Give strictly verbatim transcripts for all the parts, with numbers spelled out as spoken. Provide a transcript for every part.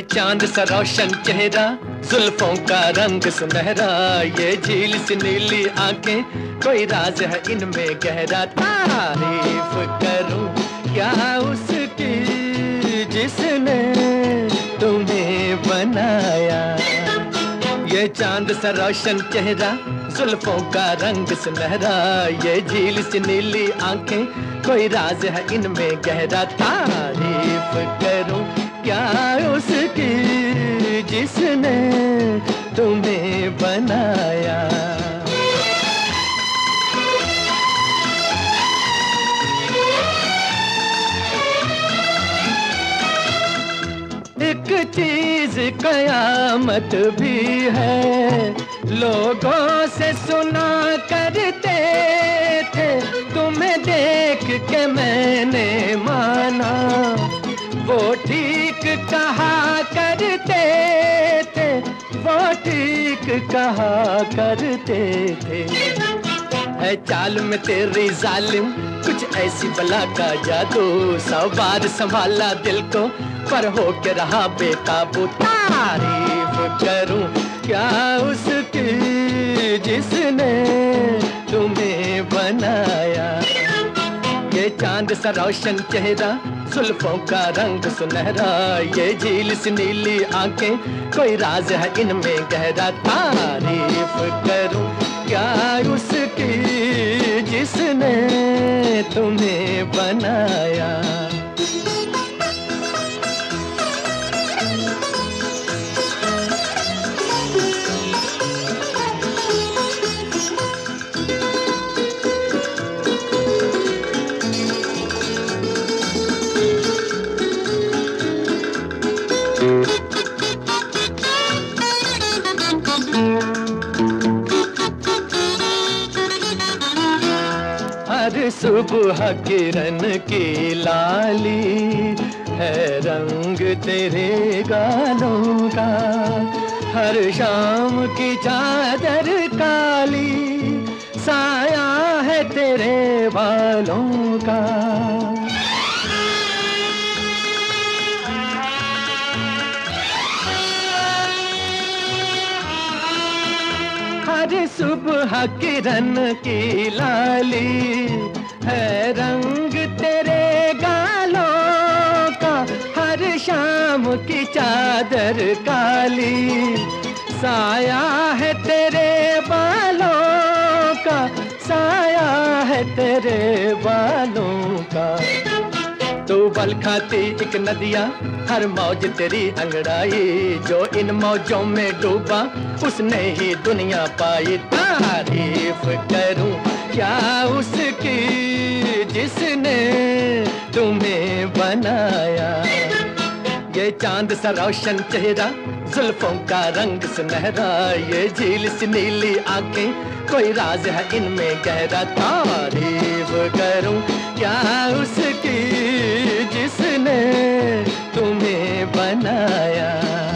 चांद सा रोशन चेहरा, जुल्फों का रंग सुनहरा, ये झील सी नीली आंखें, कोई राज है इनमें गहरा। तारीफ करूं क्या उसकी जिसने तुम्हें बनाया। ये चांद सा रोशन चेहरा, जुल्फों का रंग सुनहरा, ये झील सी नीली आंखें, कोई राज है इनमें गहरा। तारीफ करूं क्या उसकी जिसने तुम्हें बनाया। एक चीज कयामत भी है, लोगों से सुना करते थे, तुम्हें देख के मैंने माना, वो ठीक कहा करते थे, वो ठीक कहा करते थे। है चाल में तेरी जालिम कुछ ऐसी बला का जादू, सौ बार संभाला दिल को पर हो के रहा बेकाबू। तारीफ करूं क्या उसकी जिसने तुम्हें बनाया। ये चांद सा रोशन चेहरा, जुल्फों का रंग सुनहरा, ये झील सी नीली आंखें, कोई राज है इनमें गहरा। तारीफ करूं क्या उसकी जिसने तुम्हें बनाया। हर सुबह किरण की लाली है रंग तेरे गालों का, हर शाम की चादर काली साया है तेरे बालों का। हर सुबह किरण की लाली है रंग तेरे गालों का, हर शाम की चादर काली साया है तेरे बालों का, साया है तेरे बालों का। तू बल खाती एक नदिया, हर मौज तेरी अंगड़ाई, जो इन मौजों में डूबा उसने ही दुनिया पाई। तारीफ करूं क्या उसकी जिसने तुम्हें बनाया। ये चांद सा रोशन चेहरा, जुल्फों का रंग सुनहरा, ये झील सी नीली आंखें, कोई राज है इनमें गहरा। तारीफ करूं क्या उसकी जिसने तुम्हें बनाया।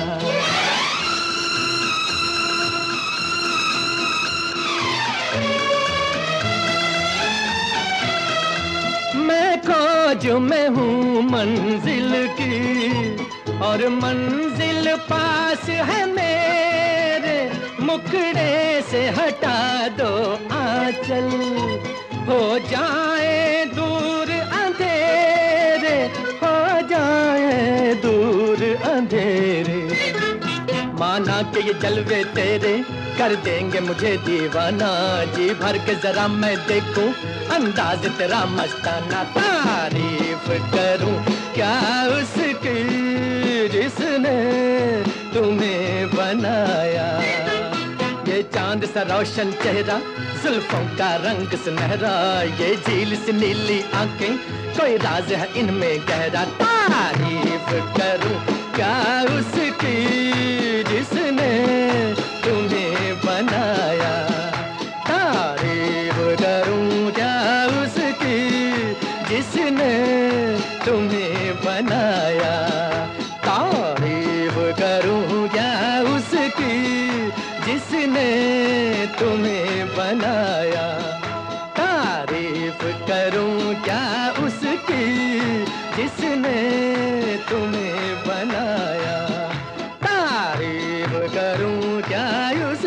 मैं खोज में हूँ मंजिल की और मंजिल पास है मेरे, मुखड़े से हटा दो आंचल, हो जाए दूर अंधेरे, हो जाए दूर अंधेरे। माना कि ये जलवे तेरे कर देंगे मुझे दीवाना, जी भर के जरा मैं देखूं अंदाज तेरा मस्ताना। तारीफ करूं क्या उसकी जिसने तुम्हें बनाया। ये चांद सा रोशन चेहरा, जुल्फों का रंग सुनहरा, ये झील सी नीली आंखें, कोई राज है इनमें गहरा। तारीफ करूं क्या उसकी जिसने तुम्हें बनाया। तारीफ करूं क्या उसकी जिसने तुम्हें बनाया। तारीफ करूं क्या उसकी जिसने तुम्हें बनाया। तारीफ करूं क्या उसकी जिसने तुम्हें बनाया।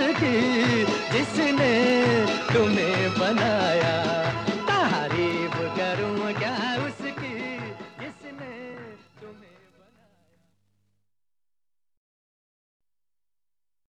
की जिसने तुम्हें बनाया।